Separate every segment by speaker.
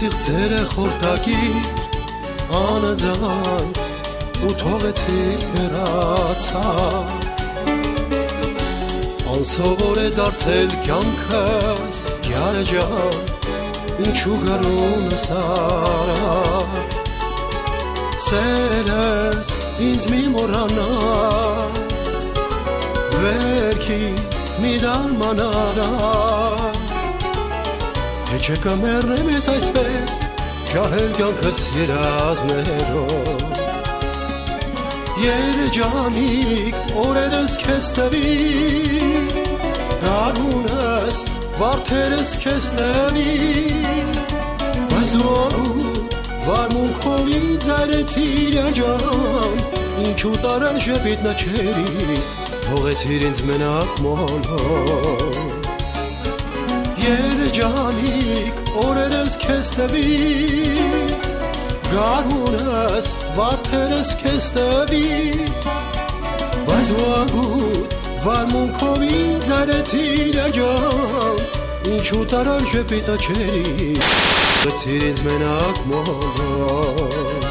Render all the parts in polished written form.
Speaker 1: Սիղձերը խորտակիր անձան ու թողեցիր հեռացար Անսովոր է դարձել կյանքս յարը ջան ինչու գարունս տարա Սերս ինձ մի մորանա Վերքից մի դարմանարա Թե չկամերնեմ ես այսպես Ջահել կյանքս երազներով Երեջանիկ օրերս քեզ տվի Գարունս վարդերս քեզ տվի Բայց դու աղուտ վարմունքով ինձ այրեցիր աջան Ինչու տարան ժպիտ նչերից Թողեցիր ինձ մենակ մոլով Երեջանիկ օրերս քեզ տվի Գարունս վարդերս քեզ տվի Բայց դու աղուտ վարմունքով ինձ այրեցիր աջան Ինչու տարան ժպիտ նչերից Թողեցիր ինձ մենակ մոլով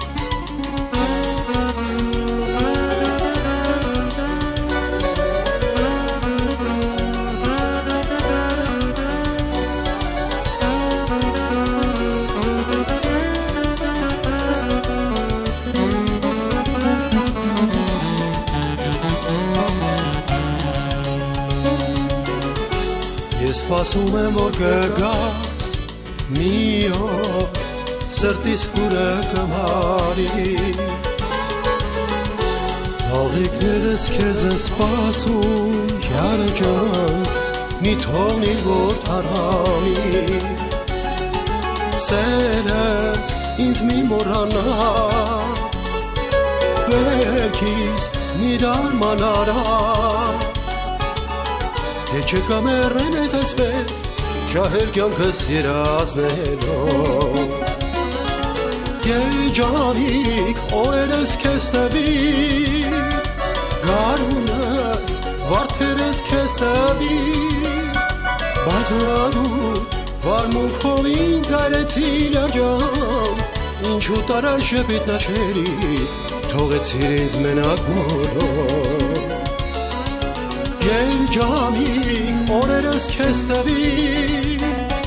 Speaker 1: Ես սպասում եմ, որ կգաս մի օր Սրտիս հուրը կմարի Ծաղիկներս քեզ են սպասում, յարը ջան Մի թողնի, որ թարհանի Սերս ինձ մի մորանա Վերքից մի դարմանարա Թե չկամերնեմ ես այսպես Ջահել կյանքս երազներով Երեջանիկ օրերս քեզ տվի Գարունս վարդերս քեզ տվի Բայց ուրագուտ վարմունքով ինձ այրեցիր աջան Ինչու տարան ժպիտ նչերից Թողեցիր ինձ մենակ մոլով Երեջանիկ օրերս քեզ տվի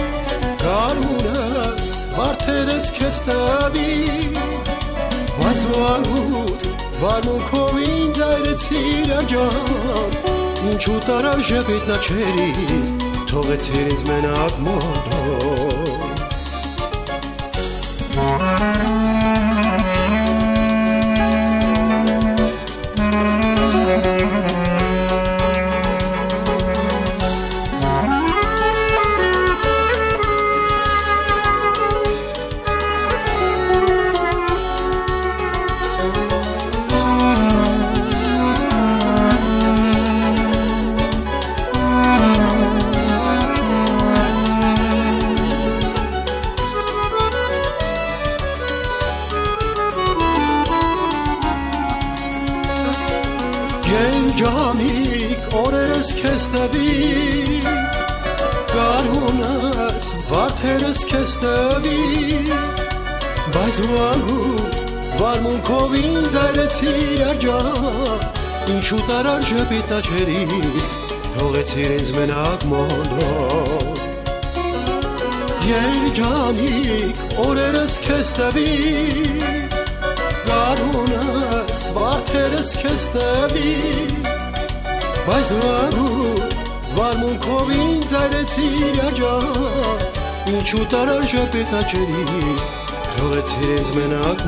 Speaker 1: Գարունս վարդերս քեզ տվի Բայց դու աղուտ վարմունքով ինձ այրեցիր աջան Ինչու տարան ժպիտ նչերից Թողեցիր ինձ մենակ մոլով Երեջանիկ օրերս քեզ տվի Գարունս վարդերս քեզ տվի Բայց դու աղուտ վարմունքով ինձ այրեցիր աջան Ինչու տարան ժպիտ նչերից Թողեցիր ինձ մենակ մոլով Երեջանիկ օրերս քեզ տվի Գարունս վարդերս քեզ տվի Բայց դու աղուտ վարմունքով ինձ այրեցիր աջան Ինչու տարան ժպիտ նչերից Թողեցիր ինձ մենակ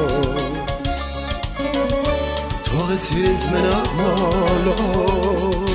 Speaker 1: մոլով Թողեցիր ինձ մենակ մոլով